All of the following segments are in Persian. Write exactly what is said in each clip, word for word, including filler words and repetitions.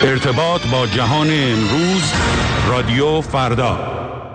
ارتباط با جهان امروز، رادیو فردا.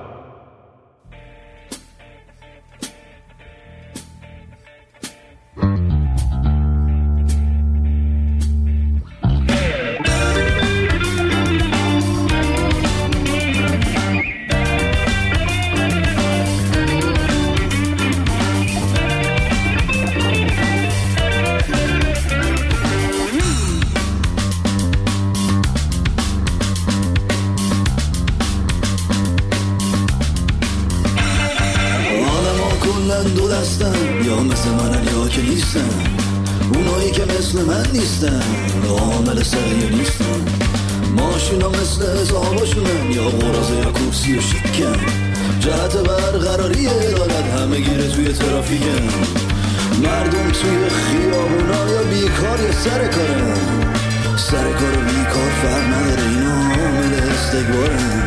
دو دستن یا مثل منن یا که نیستن، اونایی که مثل من نیستن عامل سریع نیستن. ماشینا مثل حساباشونن یا قرازه یا کرسی و شیکن، جهت برقراری عدالت همه گیره توی ترافیکن. مردم توی خیابونا یا بیکار یا سر کارن، سر کار و بیکار فرق نداره، اینا عامل استکبارن.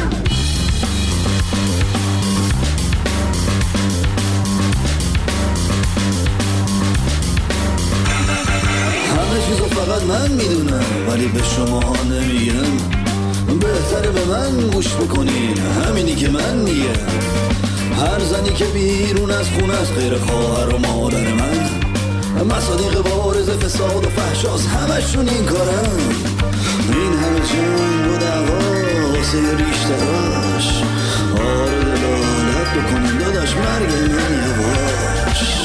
چیزو فقط من میدونم ولی به شما ها نمیگم. بهتره به من گوش بکنین، همینی که من میگم. هر زنی که بیرون از خونه است غیر خواهر و مادر من، مصادیق بارز فساد و فحشاست همشون این کارن. این همه جنگ و دعوا واسه ریشتراش، آره دلالت بکنین داداش مرگ من یواش.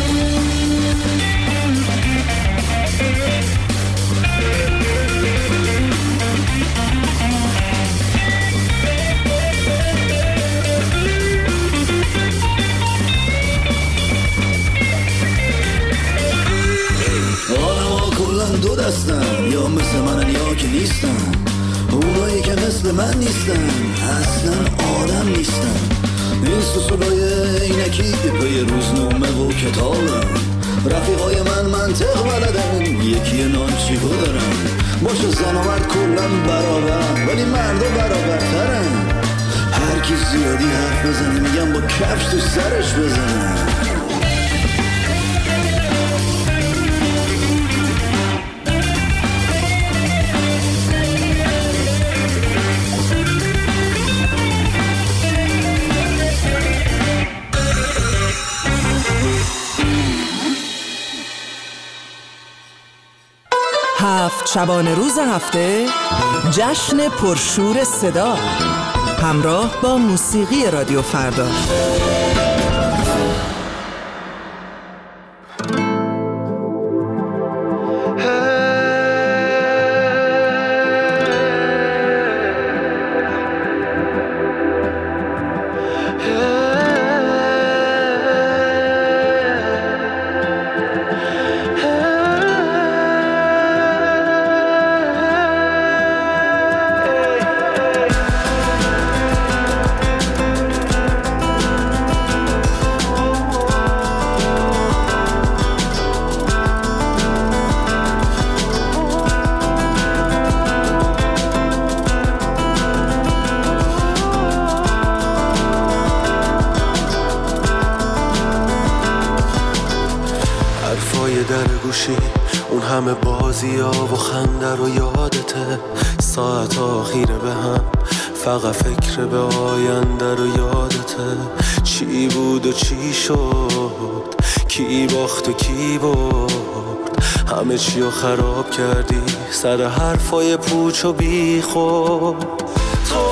دو دستن یا مثل منن یا که نیستن، اونایی که مثل من نیستن اصلا آدم نیستن. این سوسولای اینکی پی روزنامه و کتابن، رفیقای من منطق بلدن، یکی نانچیکو دارن. باشه زن و مرد کلن برابر ولی مردا برابرترن. هر کی زیادی حرف بزنه میگم با کفش تو سرش بزنن. هفت شبانه روز هفته جشن پرشور صدا همراه با موسیقی رادیو فردا. اون همه بازی ها و خنده رو یادته، ساعت آخیره به هم فقط فکر به آینده رو یادته. چی بود و چی شد، کی باخت و کی برد، همه چی رو خراب کردی سر حرفای پوچ و بی خود. تو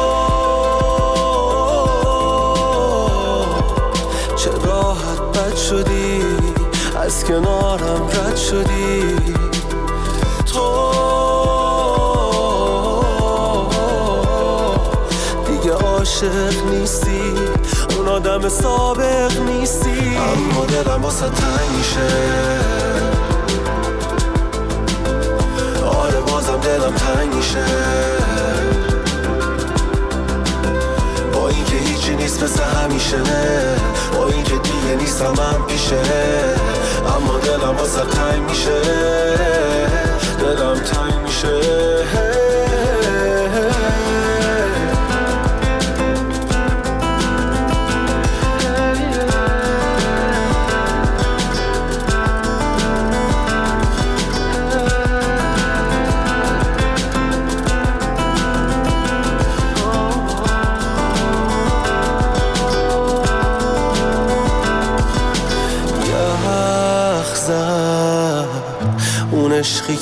چه راحت بد شدی، از کنارم رد شدی. تو دیگه عاشق نیستی، اون آدم سابق نیستی. اما دلم واسه تنگ میشه، آره بازم دلم تنگ میشه. با این که هیچی نیست مثل همیشه، با این که دیگه نیستم من پیشه. اما دلم واسه تنگ میشه، دلم تنگ میشه.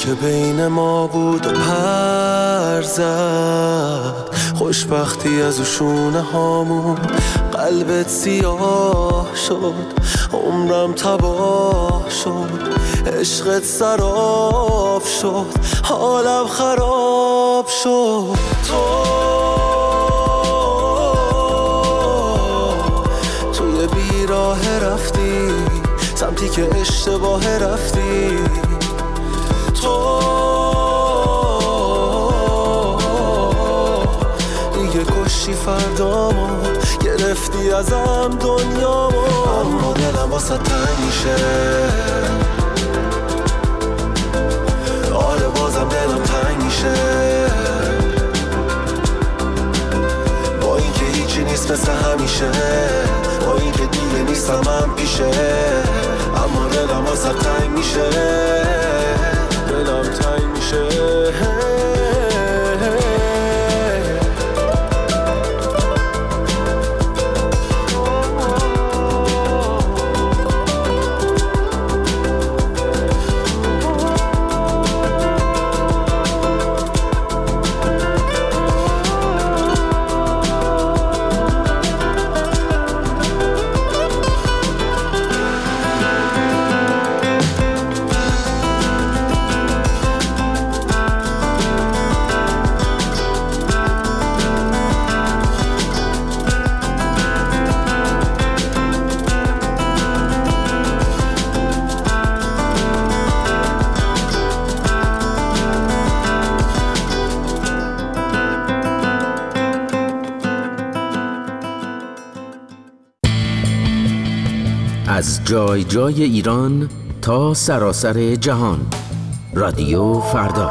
که بین ما بود و پر زد، خوشبختی از شونه هامون قلبت سیاه شد، عمرم تباه شد، عشقت سراب شد، حالم خراب شد. تو توی بیراه رفتی سمتی که اشتباه رفتی، تو دیگه کشی فردامو، گرفتی ازم دنیامو، اما دلم واسه تنگ میشه، آره بازم دلم تنگ میشه، با این که هیچی نیست مثل همیشه، با این که دیگه نیستم من پیشه، اما دلم واسه تنگ میشه، دلم تنگ میشه. از جای جای ایران تا سراسر جهان، رادیو فردا.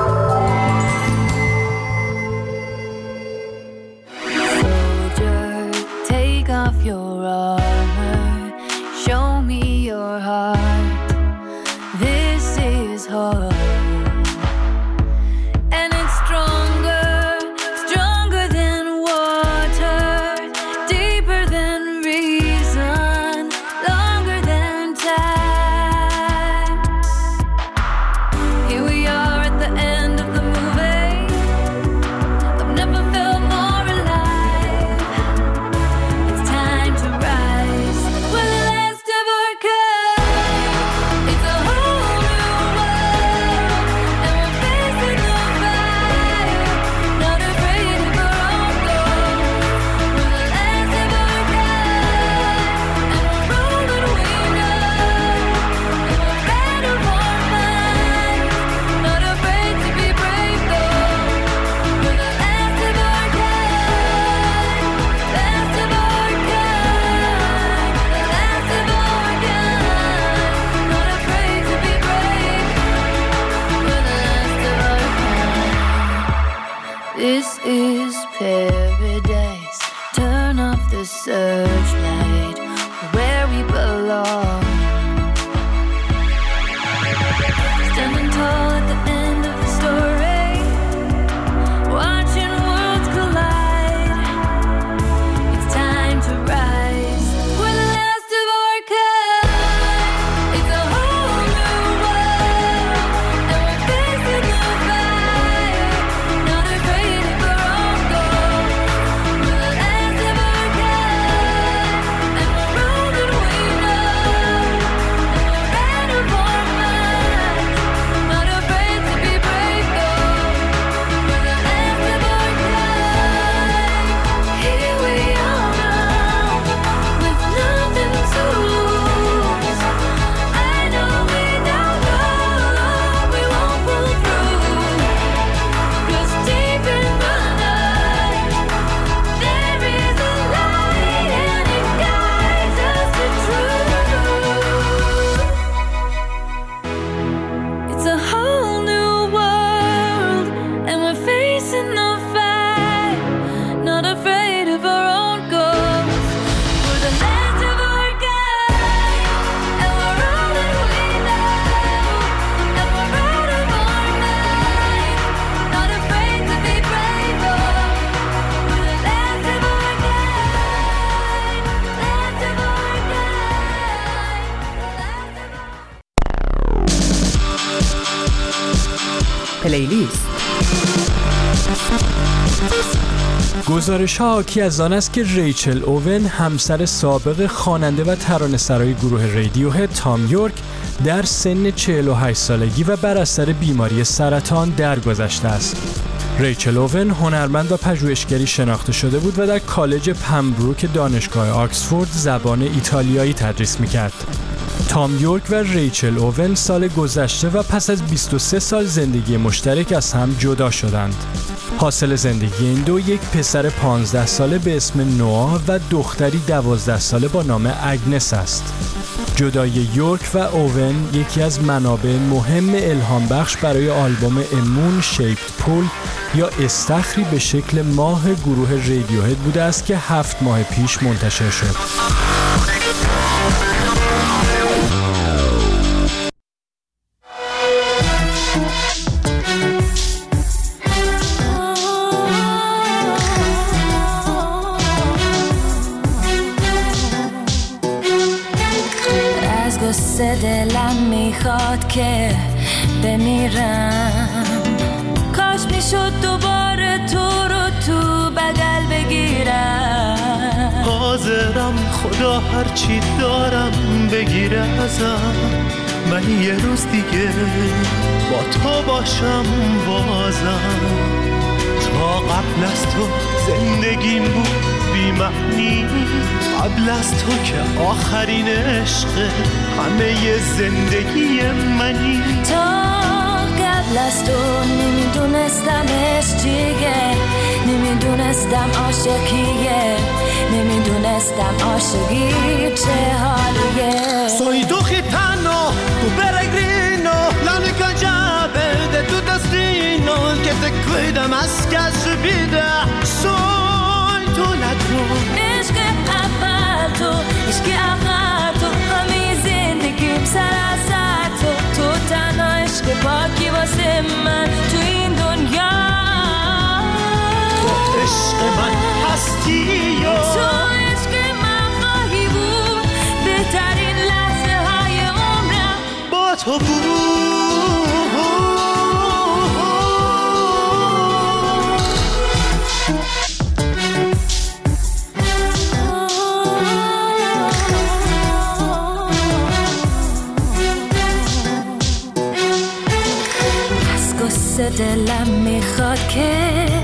This is paradise. Turn off the searchlight where we belong. Standing tall at the end of the story, watching worlds collide. It's time to rise. We're the last of our kind. It's a whole new world, and we're facing the fire. Not afraid of our own goals. We're the last of our kind. پلیلیست. گزارش ها حاکی از آن است که ریچل اوون، همسر سابق خواننده و ترانه‌سرای گروه رادیوهد تام یورک، در سن چهل و هشت سالگی و بر اثر بیماری سرطان درگذشته است. ریچل اوون هنرمند و پژوهشگری شناخته شده بود و در کالج پمبروک دانشگاه آکسفورد زبان ایتالیایی تدریس می‌کرد. تام یورک و ریچل اوون سال گذشته و پس از بیست و سه سال زندگی مشترک از هم جدا شدند. حاصل زندگی این دو یک پسر پانزده ساله به اسم نوآ و دختری دوازده ساله با نام اگنس است. جدایی یورک و اوون یکی از منابع مهم الهام بخش برای آلبوم امون شیپد پول یا استخری به شکل ماه گروه رادیوهد بوده است که هفت ماه پیش منتشر شد. دلم میخواد که بمیرم، کاش میشد دوباره تو رو تو بغل بگیرم. حاضرم خدا هرچی دارم بگیره ازم، من یه روز دیگه با تو باشم بازم. تا قبل از تو زندگیم بود بی معنی، قبل از تو که آخرین عشق همه زندگی منی. تا قبل از تو نمیدونستم عشق چیه، نمیدونستم عاشقیه، nemmeno عاشقی چه حالیه. Soy tu gitano, tu peregrino, la única llave de tu destino, el que te cuida más que a su vida. Soy tu ladrón. عشق اول تو، عشق آخر تو، همه زندگیم سراسر تو. تو تنها عشق پاکی واسه من تو این دنیا. تو عشق من هستی یا تو عشق من خواهی بود، بهترین لحظه های عمرم با تو بود. دلم میخواد که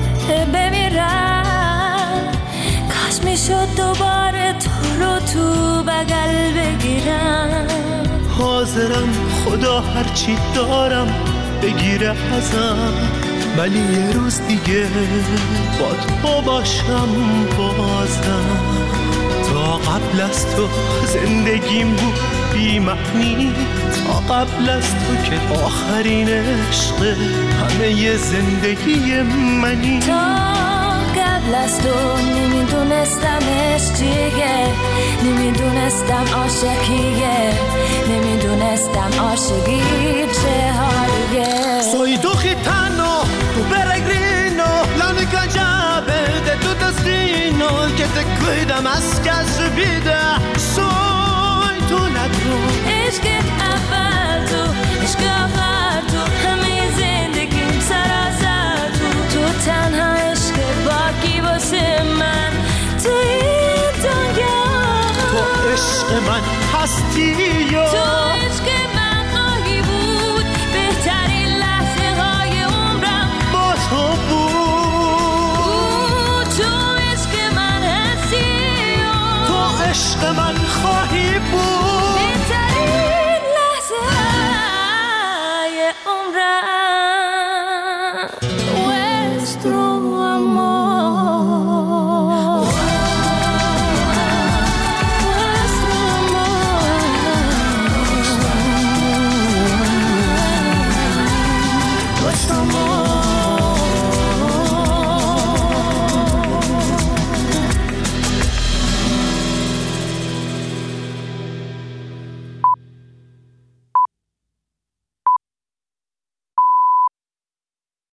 بمیرم، کاش میشد دوباره تو رو تو بغل بگیرم. حاضرم خدا هرچی دارم بگیره ازم، ولی یه روز دیگه با تو باشم بازم. تا قبل از تو زندگیم بود بی معنی، تا قبل از تو که آخرین عشق همه زندگی منی. تا قبل از تو نمیدونستم عشق چیه، نمیدونستم عاشقیه، نمیدونستم عاشقی چه حالیه. Soy tu gitano, tu peregrino, la única llave de tu destino, el que te cuida más que a su vida. Soy tu ladrón. عشق